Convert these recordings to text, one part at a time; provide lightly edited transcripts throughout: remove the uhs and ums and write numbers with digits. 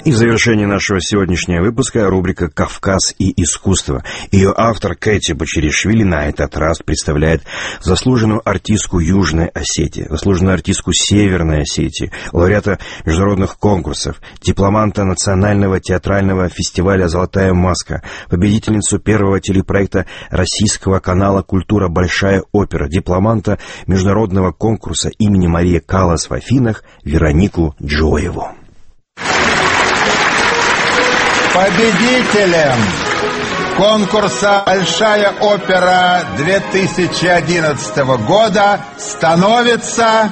И в завершении нашего сегодняшнего выпуска рубрика «Кавказ и искусство». Ее автор Кэти Бачеришвили на этот раз представляет заслуженную артистку Южной Осетии, заслуженную артистку Северной Осетии, лауреата международных конкурсов, дипломанта Национального театрального фестиваля «Золотая маска», победительницу первого телепроекта российского канала «Культура. Большая опера», дипломанта международного конкурса имени Марии Каллас в Афинах Веронику Джоеву. Победителем конкурса «Большая опера» 2011 года становится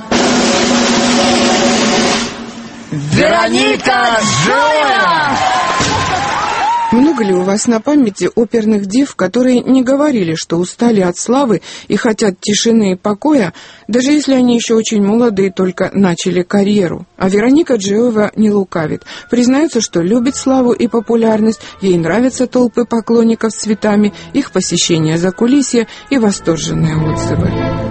Вероника Джоева! Много ли у вас на памяти оперных див, которые не говорили, что устали от славы и хотят тишины и покоя, даже если они еще очень молоды и только начали карьеру? А Вероника Джоева не лукавит. Признается, что любит славу и популярность, ей нравятся толпы поклонников с цветами, их посещение закулисья и восторженные отзывы.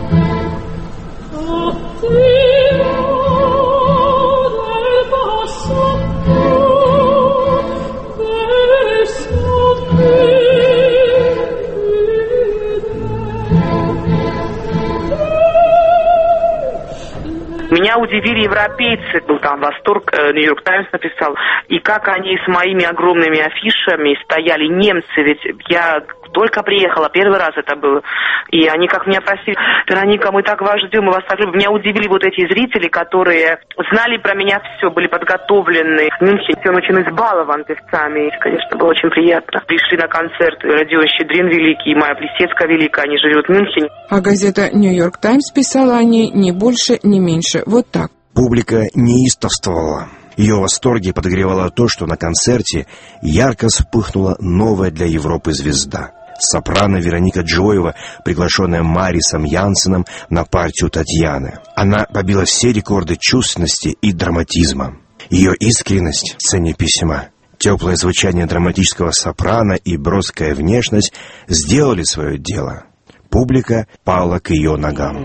Меня удивили европейцы, был там восторг, Нью-Йорк Таймс написал, и как они с моими огромными афишами стояли, немцы, ведь я только приехала, первый раз это было, и они как меня просили: Вероника, мы так вас ждем, мы вас так любим. Меня удивили вот эти зрители, которые знали про меня все, были подготовлены. В Мюнхене он очень избалован певцами, и, конечно, было очень приятно. Пришли на концерт Родион Щедрин великий, Майя Плесецкая великая, они живут в Мюнхене. А газета «Нью-Йорк Таймс» писала о ней ни больше, ни меньше. Вот так. Публика неистовствовала. Ее восторги подогревало то, что на концерте ярко вспыхнула новая для Европы звезда. Сопрано Вероника Джоева, приглашенная Марисом Янсеном на партию Татьяны. Она побила все рекорды чувственности и драматизма. Ее искренность в сцене письма, теплое звучание драматического сопрано и броская внешность сделали свое дело. Публика пала к ее ногам.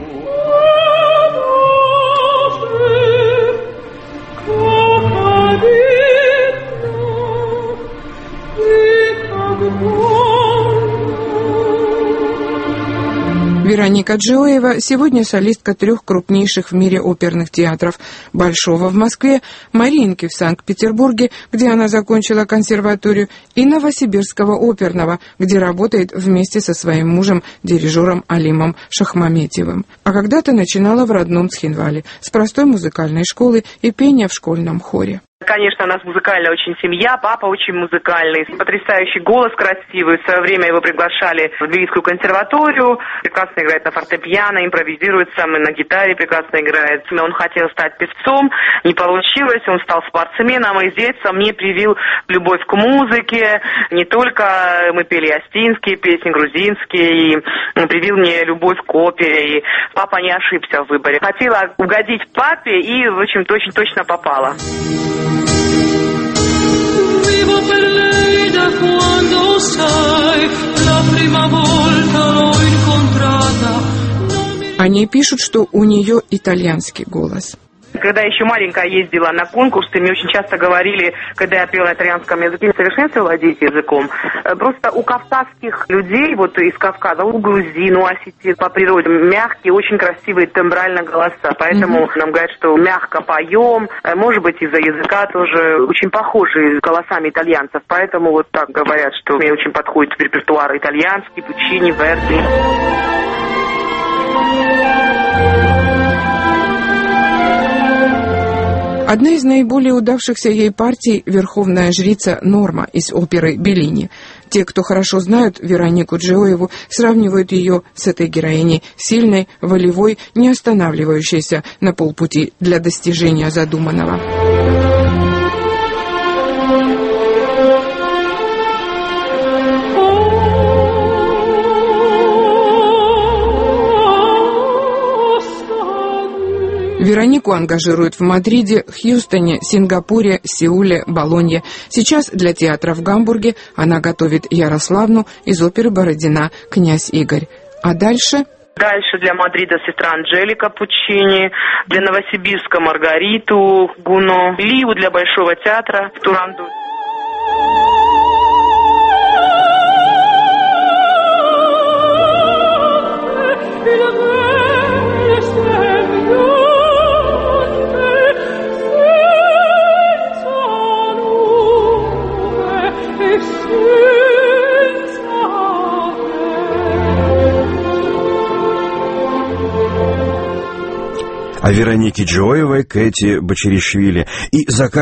Вероника Джоева сегодня солистка 3 крупнейших в мире оперных театров: Большого в Москве, Мариинки в Санкт-Петербурге, где она закончила консерваторию, и Новосибирского оперного, где работает вместе со своим мужем, дирижером Алимом Шахмаметьевым. А когда-то начинала в родном Цхинвале с простой музыкальной школы и пения в школьном хоре. Конечно, у нас музыкальная очень семья, папа очень музыкальный, потрясающий голос красивый. В свое время его приглашали в Тбилисскую консерваторию, прекрасно играет на фортепиано, импровизирует сам и на гитаре прекрасно играет. Он хотел стать певцом, не получилось, он стал спортсменом, и с детства мне привил любовь к музыке. Не только мы пели астинские песни, грузинские, и привил мне любовь к опере, и папа не ошибся в выборе. Хотела угодить папе, и, в общем-то, очень точно попала. Vivo per lei da quando sai, la prima volta l'ho incontrata. Они пишут, что у нее итальянский голос. Когда еще маленькая ездила на конкурсы, мне очень часто говорили, когда я пела на итальянском языке, совершенственно владеть языком. Просто у кавказских людей, вот из Кавказа, у грузин, у осетин по природе мягкие, очень красивые тембрально голоса. Поэтому нам говорят, что мягко поем. Может быть, из-за языка тоже очень похожи с голосами итальянцев. Поэтому вот так говорят, что мне очень подходит репертуар итальянский, Пуччини, Верди. Одна из наиболее удавшихся ей партий — верховная жрица Норма из оперы Беллини. Те, кто хорошо знают Веронику Джоеву, сравнивают ее с этой героиней, сильной, волевой, не останавливающейся на полпути для достижения задуманного. Веронику ангажируют в Мадриде, Хьюстоне, Сингапуре, Сеуле, Болонье. Сейчас для театра в Гамбурге она готовит Ярославну из оперы Бородина «Князь Игорь». А дальше Дальше для Мадрида сестра Анджелика Пуччини, для Новосибирска Маргариту Гуно, Ливу для Большого театра Туранду. О Веронике Джоевой, Кэти Бочеришвили и